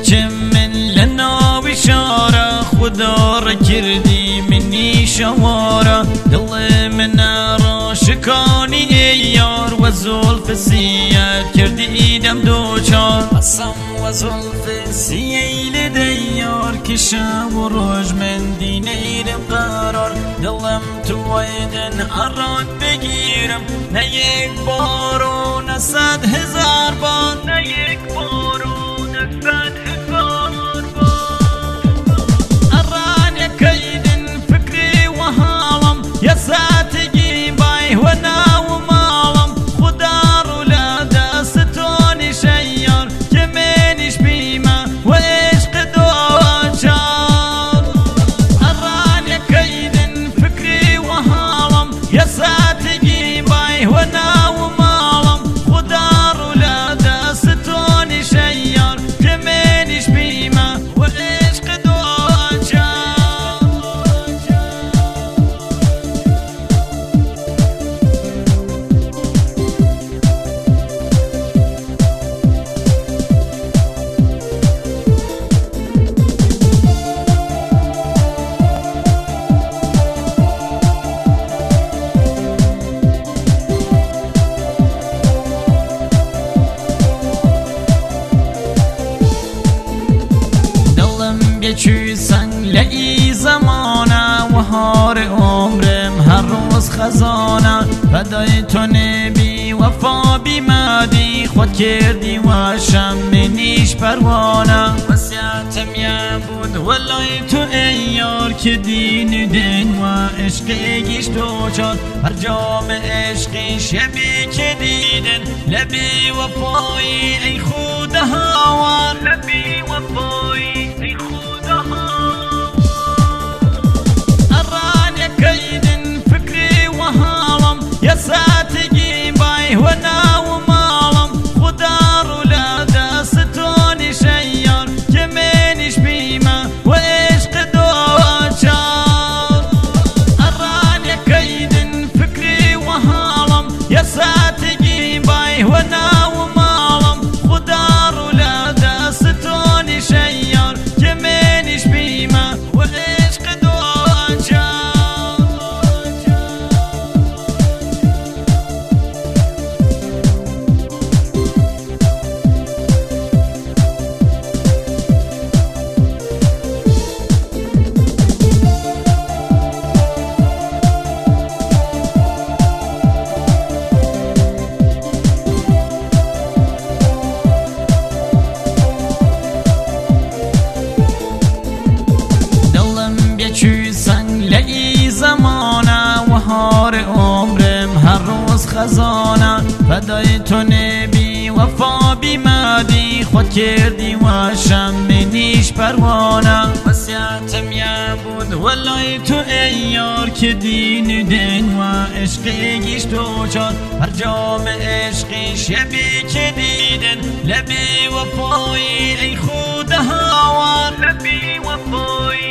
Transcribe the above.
بچم من لناوی شارا خدا را کردی منی شوارا دل من را شکانی ای یار و زلف سیاد کردی دم دوچار قسم و زلف سییل دیار که شب و روز من دینیرم قرار دلم تویدن اراد بگیرم نه یک بار و نه 100,000 بار نه یک بار و نه 100,000 بار اران یکیدن فکری و حالم یا ساتگی بای و ناو مالم خدا رو لا دستونی شیار که منش بیما و عشق دوچار اران یکیدن فکری و حالم یا ساتگی بای و ناو مالم خدا رو لا دستونی شیار که منش بیما و عشق دوچار بچوسن لئی زمانه و هار عمرم هر روز خزانه فدای تو نبی وفا بیمادی خود کردی و شم منیش پروانه وسیعتم یا بود ولای تو ای یار که دین دین و عشقیش دوچار هر جام عشقی شبی که دیدن لبی وفایی ای خود هاوار لبی وفایی ای خود يا ساتقي باي وانا ومالم خدا رو لا دستوني شيار جمينش بيما وعشق دوچار اران يكيدن فكري وهالم يا ساتقي باي وانا ومالم خدا رو لا دستوني شيار جمينش بيما وعشق دوچار لئی زمانه و هار عمرم هر روز خزانه فدای تو نبی وفا بیمادی خود کردی و شم منیش پروانه وسیعتم یا بود ولای تو ای یار که دین دین و عشقیش دوچار هر جام عشقی شبی که دیدن لبی وفایی ای خود هاوار لبی وفایی